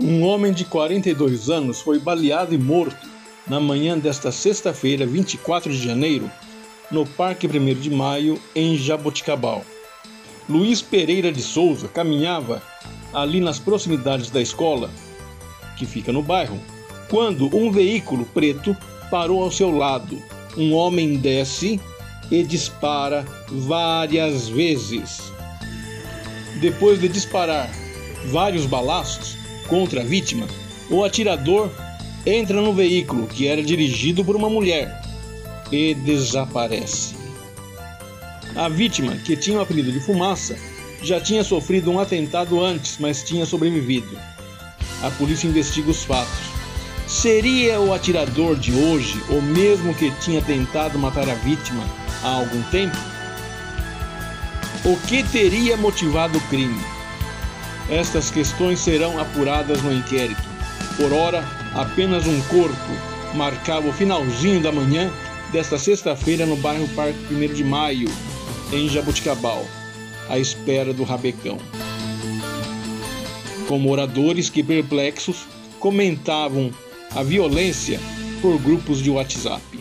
Um homem de 42 anos foi baleado e morto na manhã desta sexta-feira, 24 de janeiro, no Parque 1º de Maio, em Jaboticabal. Luiz Pereira de Souza caminhava ali nas proximidades da escola, que fica no bairro, quando um veículo preto parou ao seu lado. Um homem desce e dispara várias vezes. Depois de disparar vários balaços contra a vítima, o atirador entra no veículo, que era dirigido por uma mulher, e desaparece. A vítima, que tinha o apelido de Fumaça, já tinha sofrido um atentado antes, mas tinha sobrevivido. A polícia investiga os fatos. Seria o atirador de hoje o mesmo que tinha tentado matar a vítima há algum tempo? O que teria motivado o crime? Estas questões serão apuradas no inquérito. Por ora, apenas um corpo marcava o finalzinho da manhã desta sexta-feira no bairro Parque 1º de Maio, em Jaboticabal, à espera do rabecão. Com moradores que, perplexos, comentavam a violência por grupos de WhatsApp.